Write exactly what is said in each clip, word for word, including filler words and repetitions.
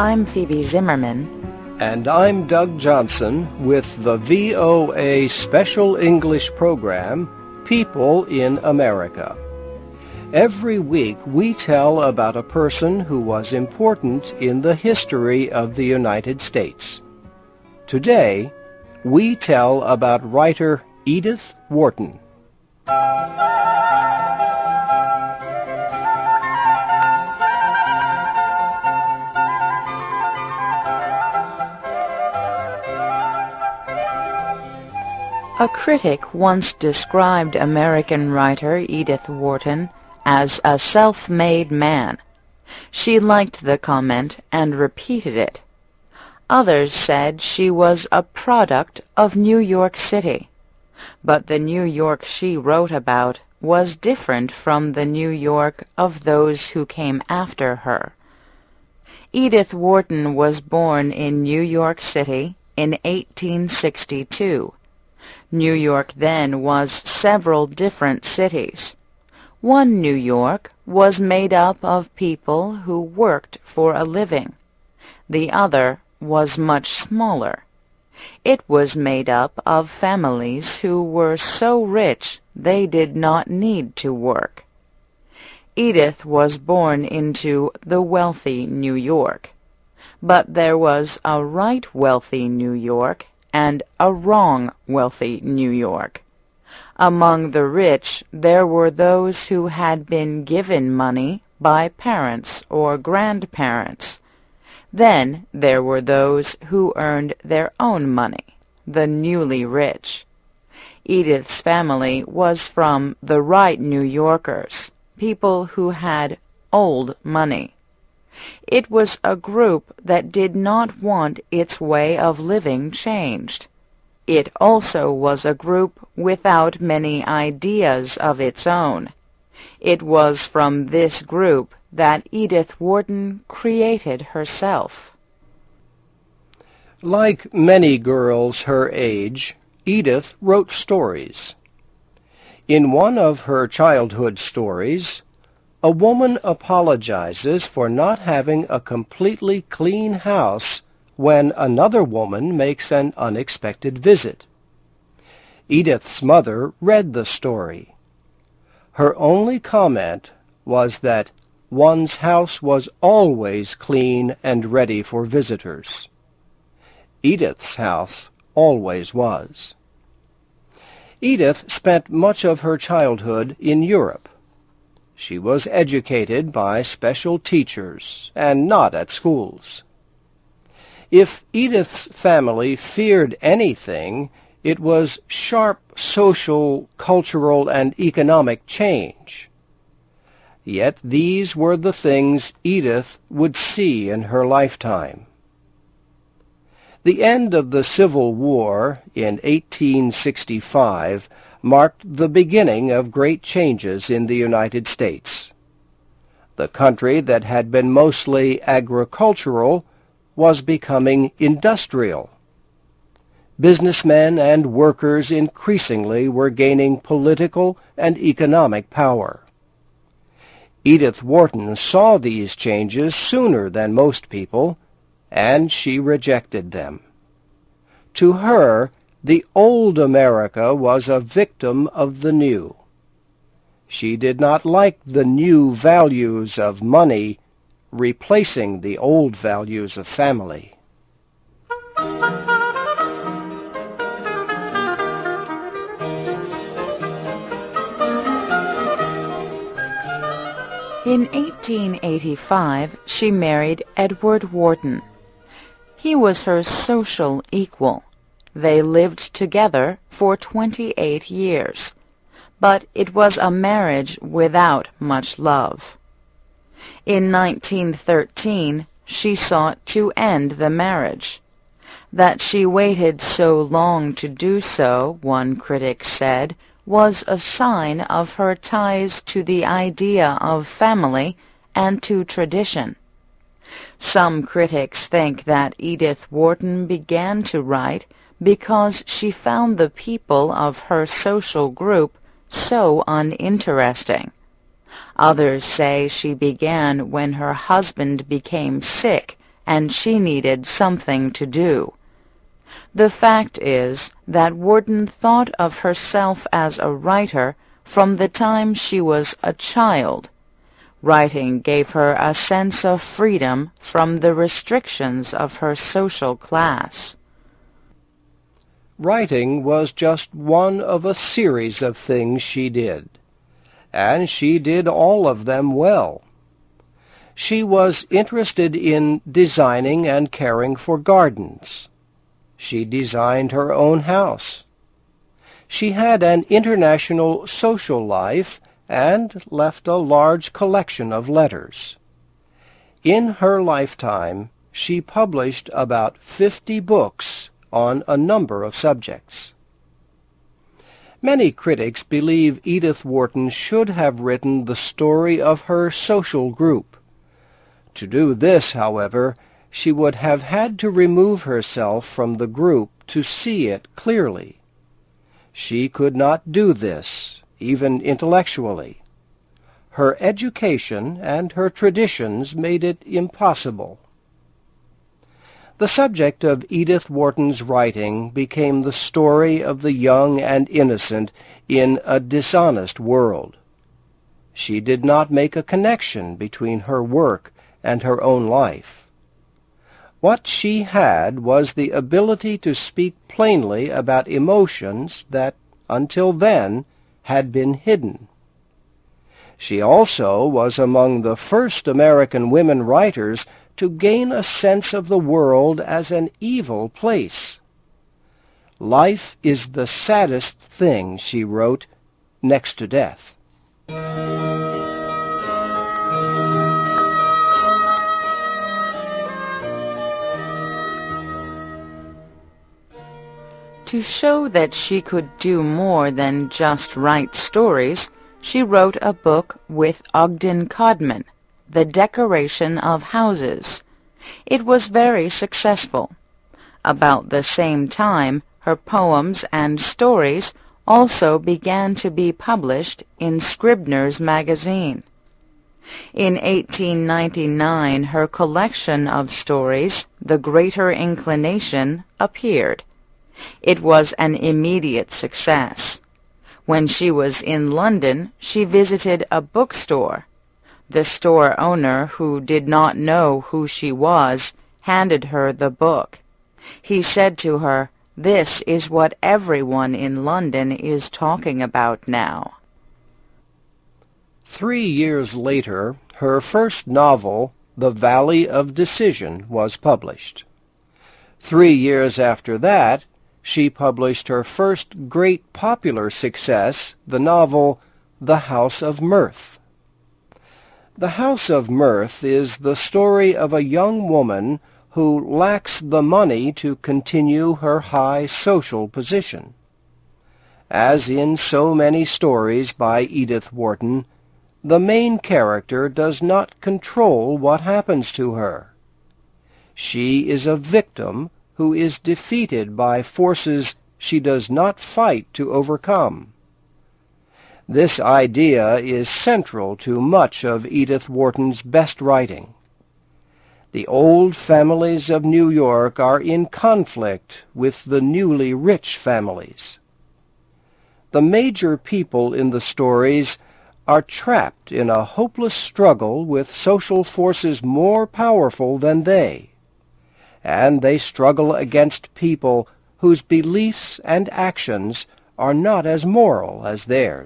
I'm Phoebe Zimmerman. And I'm Doug Johnson with the V O A Special English Program, People in America. Every week we tell about a person who was important in the history of the United States. Today, we tell about writer Edith Wharton. A critic once described American writer Edith Wharton as a self-made man. She liked the comment and repeated it. Others said she was a product of New York City, but the New York she wrote about was different from the New York of those who came after her. Edith Wharton was born in New York City in eighteen sixty-two. New York then was several different cities. One New York was made up of people who worked for a living. The other was much smaller. It was made up of families who were so rich they did not need to work. Edith was born into the wealthy New York, but there was a right wealthy New York and a wrong wealthy New York. Among the rich there were those who had been given money by parents or grandparents. Then there were those who earned their own money, the newly rich. Edith's family was from the right New Yorkers, people who had old money. It was a group that did not want its way of living changed. It also was a group without many ideas of its own. It was from this group that Edith Wharton created herself. Like many girls her age, Edith wrote stories. In one of her childhood stories, a woman apologizes for not having a completely clean house when another woman makes an unexpected visit. Edith's mother read the story. Her only comment was that one's house was always clean and ready for visitors. Edith's house always was. Edith spent much of her childhood in Europe. She was educated by special teachers and not at schools. If Edith's family feared anything, it was sharp social, cultural, and economic change. Yet these were the things Edith would see in her lifetime. The end of the Civil War in eighteen sixty-five marked the beginning of great changes in the United States. The country that had been mostly agricultural was becoming industrial. Businessmen and workers increasingly were gaining political and economic power. Edith Wharton saw these changes sooner than most people, and she rejected them. To her, the old America was a victim of the new. She did not like the new values of money replacing the old values of family. In eighteen eighty-five, she married Edward Wharton. He was her social equal. They lived together for twenty-eight years, but it was a marriage without much love. In nineteen thirteen, she sought to end the marriage. That she waited so long to do so, one critic said, was a sign of her ties to the idea of family and to tradition. Some critics think that Edith Wharton began to write because she found the people of her social group so uninteresting. Others say she began when her husband became sick and she needed something to do. The fact is that Wharton thought of herself as a writer from the time she was a child. Writing gave her a sense of freedom from the restrictions of her social class. Writing was just one of a series of things she did, and she did all of them well. She was interested in designing and caring for gardens. She designed her own house. She had an international social life and left a large collection of letters. In her lifetime, she published about fifty books on a number of subjects. Many critics believe Edith Wharton should have written the story of her social group. To do this, however, she would have had to remove herself from the group to see it clearly. She could not do this, even intellectually. Her education and her traditions made it impossible. The subject of Edith Wharton's writing became the story of the young and innocent in a dishonest world. She did not make a connection between her work and her own life. What she had was the ability to speak plainly about emotions that, until then, had been hidden. She also was among the first American women writers to gain a sense of the world as an evil place. Life is the saddest thing, she wrote, next to death. To show that she could do more than just write stories, she wrote a book with Ogden Codman, The Decoration of Houses. It was very successful. About the same time, her poems and stories also began to be published in Scribner's Magazine. In eighteen ninety-nine, her collection of stories, The Greater Inclination, appeared. It was an immediate success. When she was in London, she visited a bookstore. The store owner, who did not know who she was, handed her the book. He said to her, "This is what everyone in London is talking about now." Three years later, her first novel, The Valley of Decision, was published. Three years after that, she published her first great popular success, the novel The House of Mirth. The House of Mirth is the story of a young woman who lacks the money to continue her high social position. As in so many stories by Edith Wharton, the main character does not control what happens to her. She is a victim who is defeated by forces she does not fight to overcome. This idea is central to much of Edith Wharton's best writing. The old families of New York are in conflict with the newly rich families. The major people in the stories are trapped in a hopeless struggle with social forces more powerful than they, and they struggle against people whose beliefs and actions are not as moral as theirs.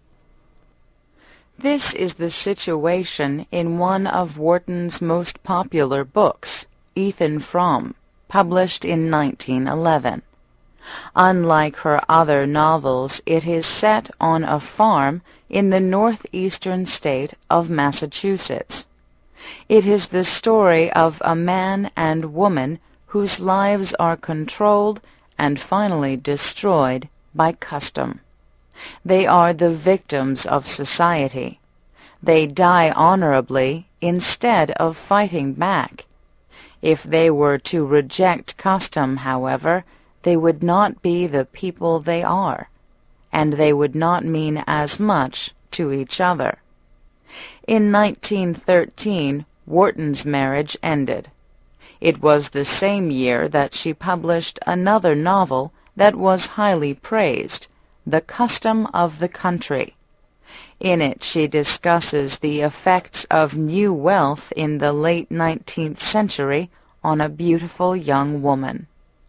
This is the situation in one of Wharton's most popular books, Ethan Frome, published in nineteen eleven. Unlike her other novels, it is set on a farm in the northeastern state of Massachusetts. It is the story of a man and woman whose lives are controlled and finally destroyed by custom. They are the victims of society. They die honorably instead of fighting back. If they were to reject custom, however, they would not be the people they are, and they would not mean as much to each other. In nineteen thirteen, Wharton's marriage ended. It was the same year that she published another novel that was highly praised, The Custom of the Country. In it she discusses the effects of new wealth in the late nineteenth century on a beautiful young woman.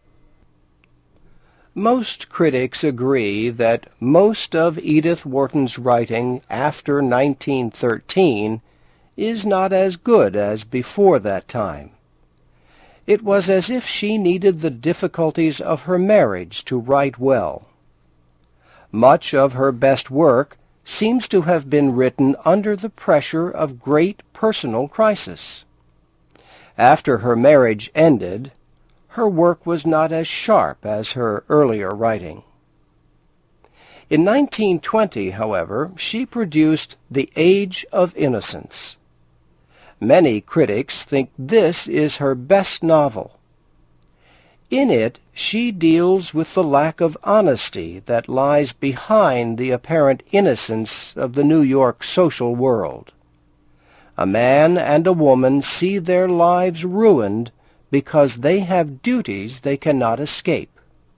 Most critics agree that most of Edith Wharton's writing after nineteen thirteen is not as good as before that time. It was as if she needed the difficulties of her marriage to write well. Much of her best work seems to have been written under the pressure of great personal crisis. After her marriage ended, her work was not as sharp as her earlier writing. In nineteen twenty, however, she produced The Age of Innocence. Many critics think this is her best novel. In it, she deals with the lack of honesty that lies behind the apparent innocence of the New York social world. A man and a woman see their lives ruined because they have duties they cannot escape.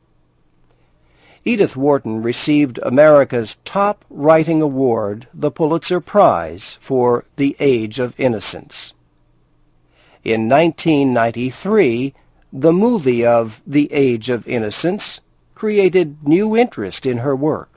Edith Wharton received America's top writing award, the Pulitzer Prize, for The Age of Innocence. In nineteen ninety-three, the movie of The Age of Innocence created new interest in her work.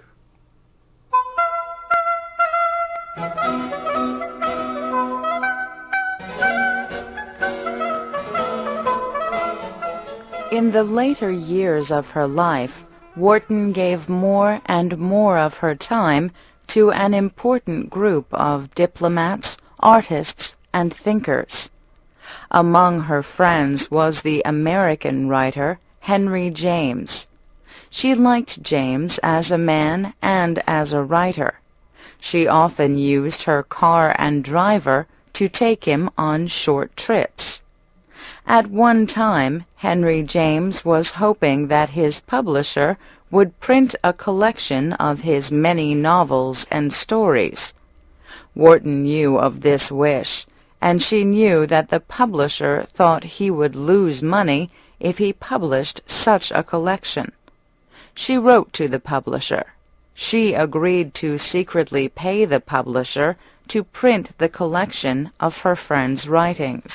In the later years of her life, Wharton gave more and more of her time to an important group of diplomats, artists, and thinkers. Among her friends was the American writer Henry James. She liked James as a man and as a writer. She often used her car and driver to take him on short trips. At one time, Henry James was hoping that his publisher would print a collection of his many novels and stories. Wharton knew of this wish, and she knew that the publisher thought he would lose money if he published such a collection. She wrote to the publisher. She agreed to secretly pay the publisher to print the collection of her friend's writings.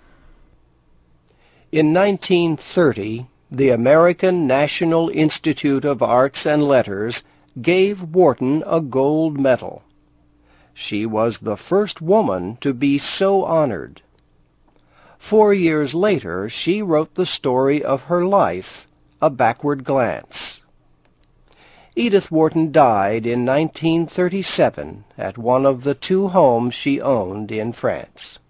In nineteen thirty, the American National Institute of Arts and Letters gave Wharton a gold medal. She was the first woman to be so honored. Four years later, she wrote the story of her life, A Backward Glance. Edith Wharton died in nineteen thirty-seven at one of the two homes she owned in France.